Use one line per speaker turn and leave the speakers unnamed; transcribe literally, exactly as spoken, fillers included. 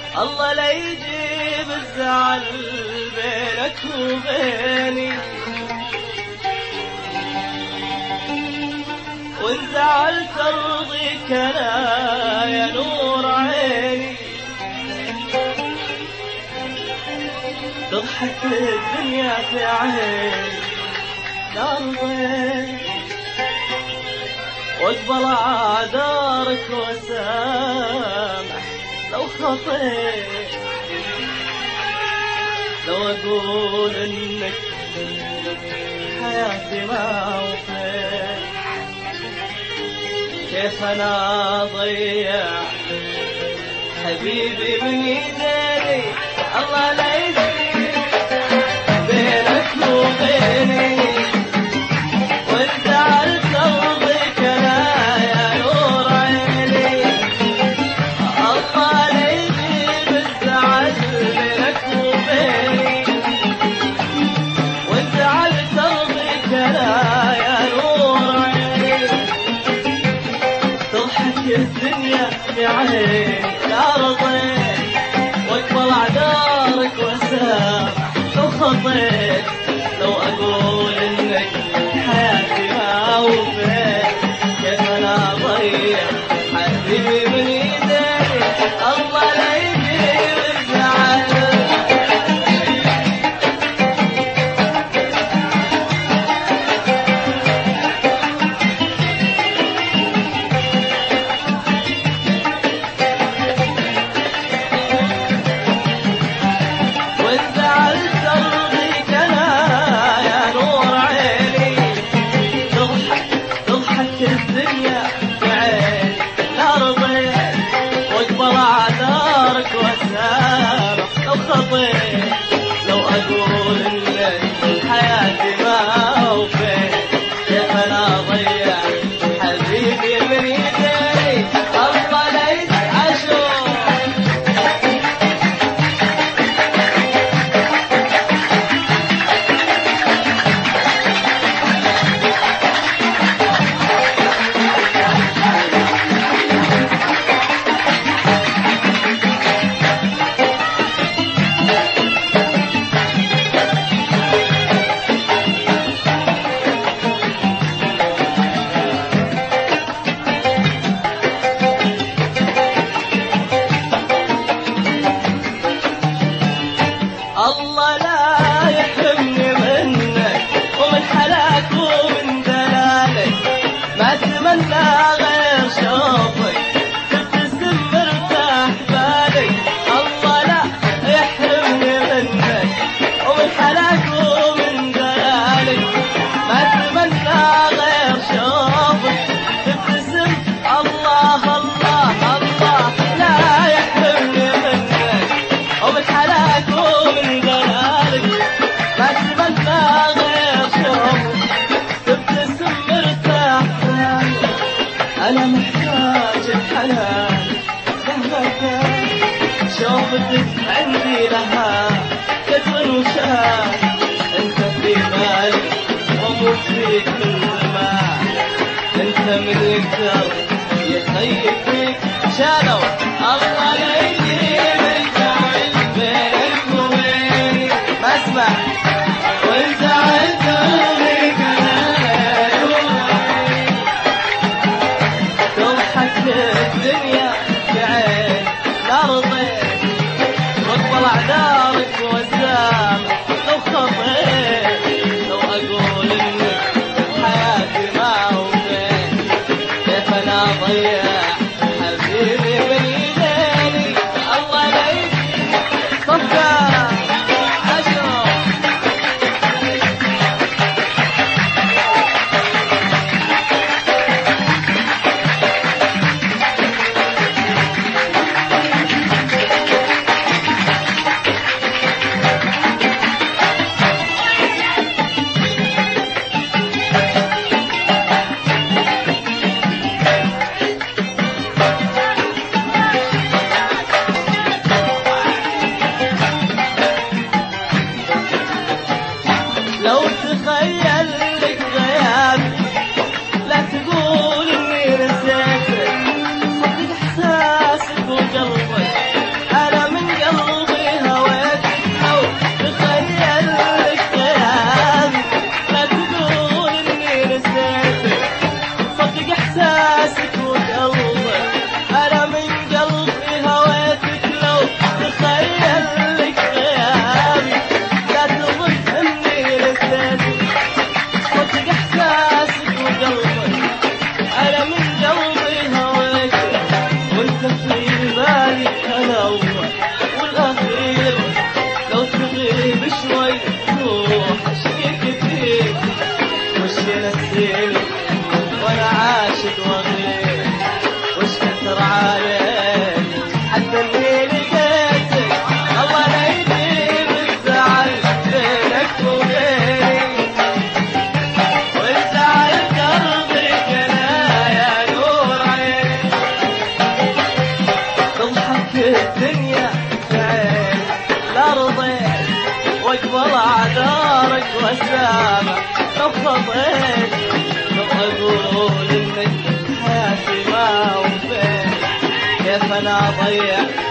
الله لا يجيب الزعل بينك وبيني، وإن زعلت أرضيك أنا يا نور عيني. تضحك الدنيا في عيني لأرضيك، واقبل عذارك وسامح لو خطيت. لو أقول إنك حياتي ما وفيت، كيف أنا أضيع حبيبي من يديني. الله لا يجيب بينك وبيني، وإن زعلت أرضيك أنا يا نور عيني. الله لا يجيب الزعل بينك وبيني، وإن زعلت أرضيك أنا يا نور عيني. تضحك الدنيا في عيني لأرضيك، واقبل عذارك وسامح لو خطيت. لو أقول إنك حياتي ما وفيت، كيف أنا أضيع حبيبي من يديني. الله لا يجيب الزعل. لو أقول إنك حياتي ما وفيت، كيف أنا أضيع حبيبي من يديني. الله لا يزعجوا. الله لا يحرمني منك ومن حلاك ومن دلالك، ما أتمنى غير شوفك تبتسم مرتاح بالك. الله لا يحرمني منك ومن حلاك ومن دلالك، ما أتمنى غير شوفك تبتسم. الله الله الله لا يحرمني منك ومن حلاك ومن دلالك، ما أتمنى غير شوفك تبتسم مرتاح بالك. أنا محتاج الحنان مهما كان، شوفتك عندي لها قدر وشان. أنت في بالي وأموت فيك من زمان، أنت من يقدر يخيب فيك شالوا. الله لا يجيب الزعل بينك وبيني، ما اسمع. وإن زعلت أرضيك أنا يا نور عيني. تضحك الدنيا في عين لأرضيك، واقبل أعذارك وسامح لو خطيت. لو أقول إنك حياتي ما وفيت، كيف أنا أضيع حبيبي من يديني. الله لا يجيب صفقة عشرة. وسامح لو خطيت، لو أقول إنك حياتي ما وفيت، كيف أنا أضيع